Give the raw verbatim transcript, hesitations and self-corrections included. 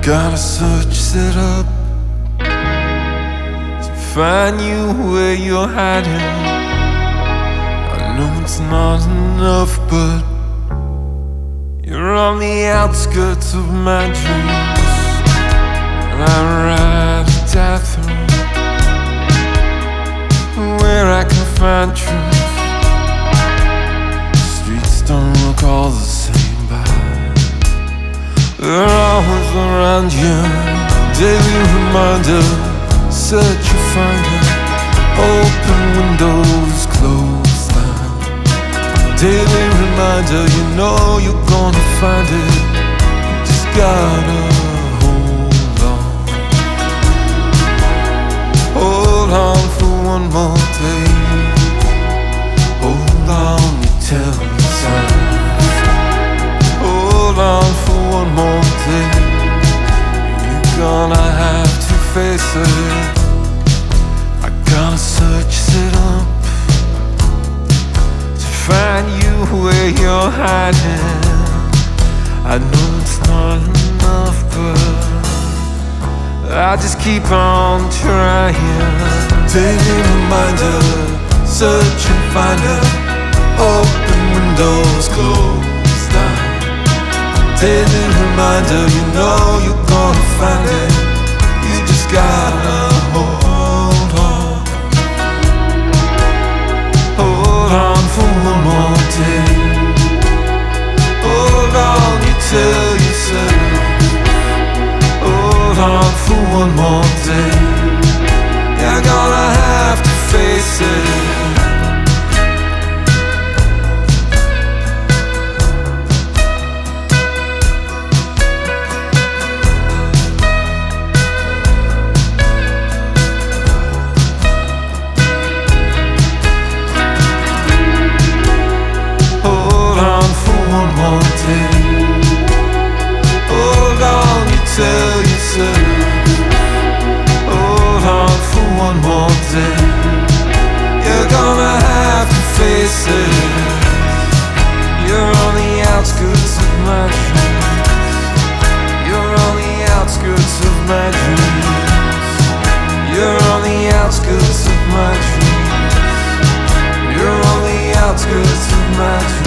Gotta search it up to find you where you're hiding. I know it's not enough, but you're on the outskirts of my dreams, and I ride a death room where I can find truth. The streets don't look all the same, but they're always around you. Daily reminder, search and find it. Open windows, close down. Daily reminder, you know you're gonna find it. You just gotta hold on. Hold on for one more day. Hold on, you tell yourself. Hold on for one more day. You're gonna have to face it. I gotta search it up to find you where you're hiding. I know it's not enough, but I just keep on trying. Daily reminder, search and find it. Open windows, close down. Daily reminder, you know you're gonna find it. You just gotta hold on. Hold on for one more day. Hold on, you tell yourself. Hold on for one more day. You're gonna have to face it. Hold on, you tell yourself. Hold on for one more day. You're gonna have to face it. You're on the outskirts of my dreams. You're on the outskirts of my dreams. You're on the outskirts of my dreams. You're on the outskirts of my dreams.